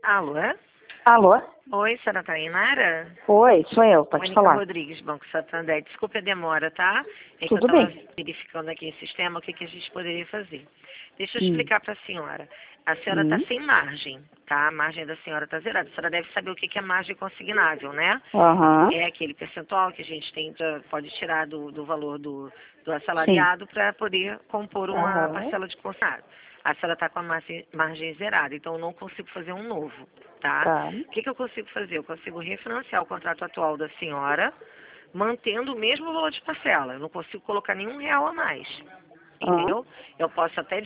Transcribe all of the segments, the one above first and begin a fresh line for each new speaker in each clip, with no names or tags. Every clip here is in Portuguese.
Alô?
Alô?
Oi, senhora Tainara?
Oi, sou eu, pode
Mônica
falar.
Rodrigues, Banco Santander. Desculpe a demora, tá? É que eu
Tudo
estava
bem.
verificando aqui em sistema o que a gente poderia fazer. Deixa eu
Hum.
explicar para a senhora. A senhora está
Hum.
sem margem, tá? A margem da senhora está zerada. A senhora deve saber o que é margem consignável, né?
Aham.
É aquele percentual que a gente tem pode tirar do valor do
Sim.
assalariado para poder compor uma
Aham.
parcela de consignado. A senhora está com a margem zerada, então eu não consigo fazer um novo, tá?
Tá.
O que eu consigo fazer? Eu consigo refinanciar o contrato atual da senhora, mantendo o mesmo valor de parcela. Eu não consigo colocar nenhum real a mais,
Aham.
entendeu? Eu posso até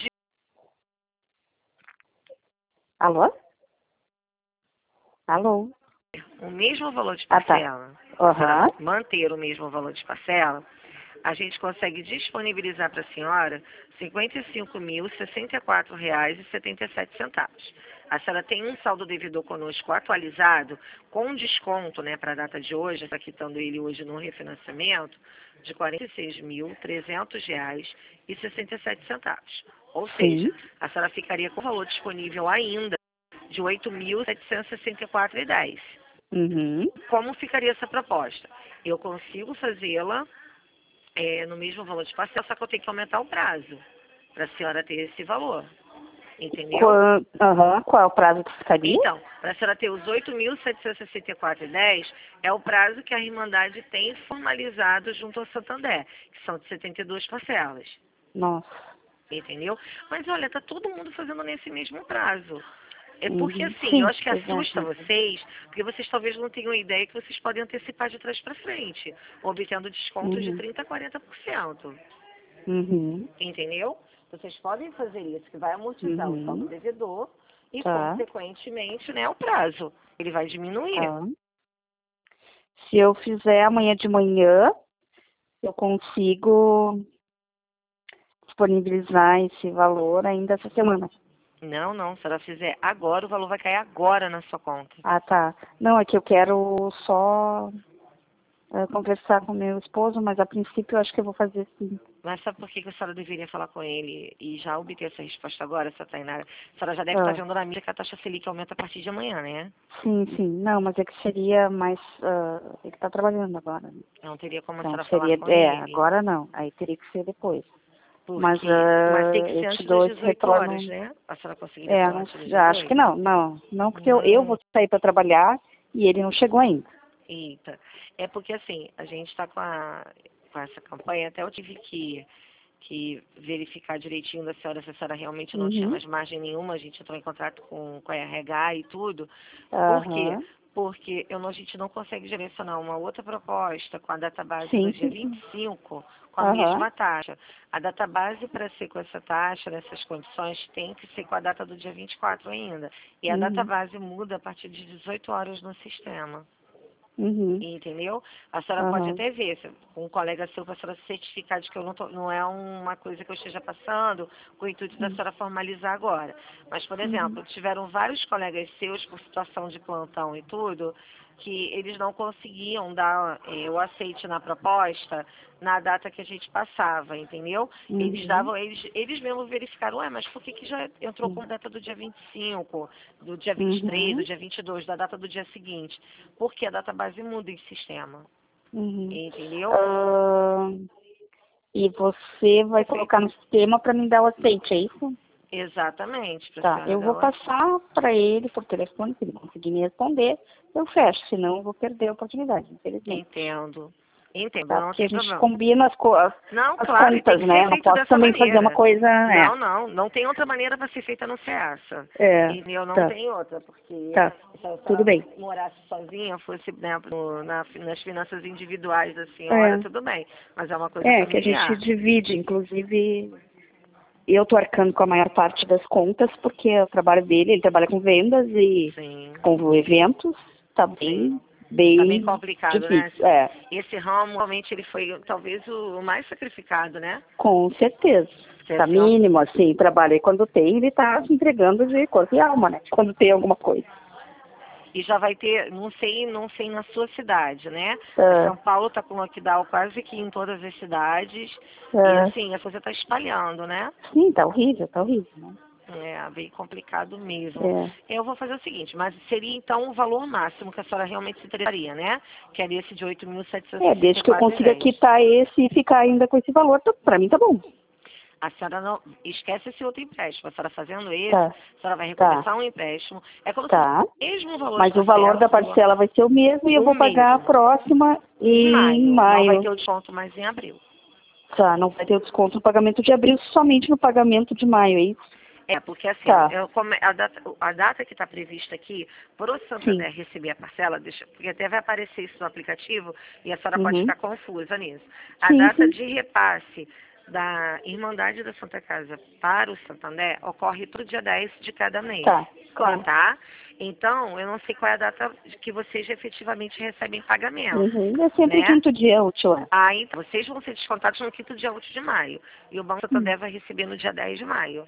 Alô? Alô?
o mesmo valor de
Ah, tá.
parcela, a senhora
Aham.
manter o mesmo valor de parcela, a gente consegue disponibilizar para a senhora R$ 55.064,77. A senhora tem um saldo devedor conosco atualizado, com desconto, né, para a data de hoje, está quitando ele hoje no refinanciamento, de R$ 46.300,67. Ou seja,
Sim.
a senhora ficaria com o valor disponível ainda de R$ 8.764,10.
Uhum.
Como ficaria essa proposta? Eu consigo fazê-la no mesmo valor de parcela, só que eu tenho que aumentar o prazo para a senhora ter esse valor. Entendeu?
Aham. Qual é o prazo que ficaria?
Então, para a senhora ter os R$ 8.764,10 é o prazo que a Irmandade tem formalizado junto ao Santander, que são de 72 parcelas.
Nossa.
Entendeu? Mas olha, tá todo mundo fazendo nesse mesmo prazo. É porque
Uhum.
assim, eu
Sim.
acho que assusta
Exato.
vocês, porque vocês talvez não tenham ideia que vocês podem antecipar de trás para frente, obtendo descontos de
Uhum.
30% a 40%.
Uhum.
Entendeu? Vocês podem fazer isso, que vai amortizar o saldo
Uhum.
devedor e,
Tá.
consequentemente, né, o prazo. Ele vai diminuir.
Tá. Se eu fizer amanhã de manhã, eu consigo disponibilizar esse valor ainda essa semana.
Não, não. Se ela fizer agora, o valor vai cair agora na sua conta.
Ah, tá. Não, é que eu quero só conversar com meu esposo, mas a princípio eu acho que eu vou fazer sim.
Mas sabe por que a senhora deveria falar com ele e já obter essa resposta agora, essa Tainara? A senhora já deve estar
Ah,
vendo na mídia que a taxa Selic aumenta a partir de amanhã, né?
sim, sim. Não, mas é que seria mais. Ele está trabalhando agora, né?
Não teria como a
Então
senhora falar
seria.
com ele.
Agora não. Aí teria que ser depois. Mas
Mas tem que ser
eu te
antes das
dou esse
18 horas,
retorno.
né? A senhora conseguiria falar
Não,
antes das
acho que
18?
não, não. Não, porque eu
Não.
vou sair para trabalhar e ele não chegou ainda.
Eita. É porque assim, a gente está com essa campanha, até eu tive que verificar direitinho da senhora se a senhora realmente não tinha
Uhum.
mais margem nenhuma, a gente entrou em contato com a RH e tudo. Por quê?
Aham.
Porque a gente não consegue direcionar uma outra proposta com a database do
Sim,
dia
sim,
vinte
sim.
e cinco com a
Aham.
mesma taxa. A database, para ser com essa taxa, nessas condições, tem que ser com a data do dia 24 ainda. E a
Uhum.
database muda a partir de 18 horas no sistema.
Uhum.
Entendeu? A senhora pode
Aham.
até ver, se um colega seu para a senhora certificar de que eu não é uma coisa que eu esteja passando com o intuito da
Uhum.
senhora formalizar agora. Mas, por
Uhum.
exemplo, tiveram vários colegas seus por situação de plantão e tudo, que eles não conseguiam dar o aceite na proposta na data que a gente passava, entendeu? Eles
Uhum.
davam, eles mesmos verificaram, mas por que já entrou com data do dia 25, do dia 23, do
Uhum.
dia 22, da data do dia seguinte? Porque a database muda em sistema,
Uhum.
entendeu?
Ah, e você vai colocar no sistema para me dar o aceite, é isso?
Exatamente, para a
Tá,
senhora
eu
dar
vou
o
passar para ele por telefone, se ele conseguir me responder, eu fecho, senão eu vou perder a oportunidade, infelizmente.
Entendo. Entendo,
Tá?
não
Porque a
tem
gente
problema.
combina
Não,
as
claro, e tem
contas,
que ser
né? Eu não
feito
posso
dessa
também fazer uma
maneira.
coisa.
Não tem outra maneira para ser feita a não ser essa. Entendeu? Não
Tá,
tem outra, porque
tá,
se a
tudo
senhora
bem.
morasse sozinha, fosse né, nas finanças individuais da senhora,
É,
tudo bem. Mas é uma coisa
que a gente
familiar.
divide, inclusive eu tô arcando com a maior parte das contas, porque é o trabalho dele, ele trabalha com vendas e
Sim,
com eventos, tá
sim.
bem,
Tá bem
bem
complicado, né?
difícil. É,
Esse ramo, realmente, ele foi talvez o mais sacrificado, né?
com certeza.
Porque,
Tá
assim,
mínimo, assim, trabalha. E quando tem, ele tá se entregando de corpo e alma, né? Quando tem alguma coisa.
e já vai ter, não sei na sua cidade, né? Mas
É,
São Paulo está com lockdown quase que em todas as cidades. E
é,
assim, a coisa está espalhando, né?
sim, tá horrível, né?
É bem complicado mesmo.
É.
Eu vou fazer o seguinte, mas seria então o valor máximo que a senhora realmente se interessaria, né? Que é esse de 8.764
Desde que eu consiga
reais.
quitar esse e ficar ainda com esse valor, pra mim tá bom.
A senhora não esquece esse outro empréstimo. A senhora fazendo esse,
Tá,
a senhora vai
tá,
recomeçar um empréstimo. É como se fosse
tá.
o mesmo valor de
Mas o valor da
parcela,
parcela vai ser o mesmo e eu
o
vou pagar a
mesmo,
próxima
em
em
maio. Não vai
maio.
ter o desconto mais em abril.
Tá, não vai ter o desconto no pagamento de abril, somente no pagamento de maio, é isso?
É, porque assim,
Tá,
a data que está prevista aqui, para o
sim.
Santander receber a parcela, porque até vai aparecer isso no aplicativo e a senhora pode
Uhum.
ficar confusa nisso. A
Sim,
data
sim.
de repasse da Irmandade da Santa Casa para o Santander ocorre todo dia 10 de cada mês,
Tá, claro.
tá? Então, eu não sei qual é a data que vocês efetivamente recebem pagamento,
Uhum. É sempre
né?
quinto dia útil, é.
Ah, então, vocês vão ser descontados no quinto dia útil de maio. E o Banco
Hum.
Santander vai receber no dia 10 de maio.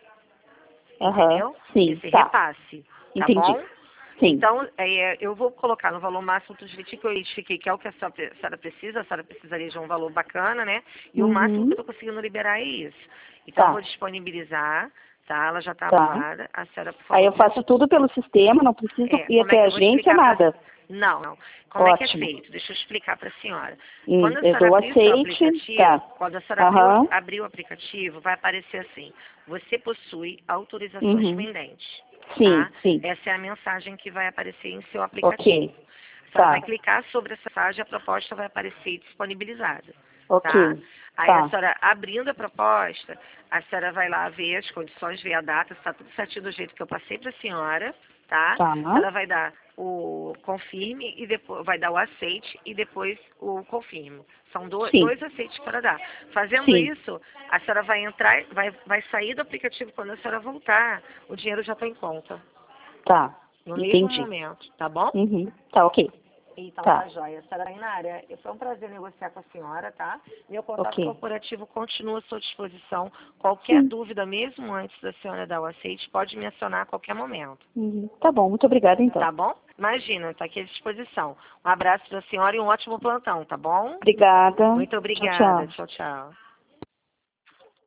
Aham,
Entendeu?
sim,
Esse
tá.
repasse, tá
Entendi.
bom?
Sim.
Então, eu vou colocar no valor máximo tudo direitinho que eu identifiquei, que é o que a senhora precisa. A senhora precisaria de um valor bacana, né? E o máximo que
Uhum.
eu estou conseguindo liberar é isso. Então, eu vou
Tá,
disponibilizar, tá? Ela já está
tá.
aprovada. A senhora, por
Aí
favor,
eu faço tudo pelo sistema, não preciso ir
como é
até
que
a
eu vou
agência,
explicar para...
nada.
Não, não. Como é que é
Ótimo.
feito? Deixa eu explicar para a senhora. Quando a
Eu
senhora
dou
abrir o seu
aceite,
aplicativo,
tá.
quando a senhora
Aham.
abrir o aplicativo, vai aparecer assim: você possui autorizações
Uhum.
pendentes,
Sim,
tá?
sim.
Essa é a mensagem que vai aparecer em seu aplicativo.
Ok.
A senhora vai
Tá.
clicar sobre essa mensagem, a proposta vai aparecer disponibilizada, tá?
Ok.
Aí a
Tá.
senhora abrindo a proposta, a senhora vai lá ver as condições, ver a data, está tudo certinho do jeito que eu passei para a senhora, tá?
Tá.
A senhora vai dar o confirme e depois vai dar o aceite e depois o confirme. São
Sim.
dois aceites para dar. Fazendo
Sim.
isso, a senhora vai entrar, vai sair do aplicativo quando a senhora voltar, o dinheiro já está em conta,
Tá.
no mesmo
Entendi.
momento, tá bom?
Uhum. Tá, ok.
Então
Tá.
tá jóia. Senhora Tainara, foi um prazer negociar com a senhora, tá? Meu contato
Ok.
corporativo continua à sua disposição. Qualquer
Sim.
dúvida, mesmo antes da senhora dar o aceite, pode me acionar a qualquer momento.
Uhum. Tá bom, muito obrigada então.
Tá bom? Imagina, tá aqui à disposição. Um abraço da senhora e um ótimo plantão, tá bom?
Obrigada.
Muito
Tchau,
obrigada.
tchau.
Tchau, tchau.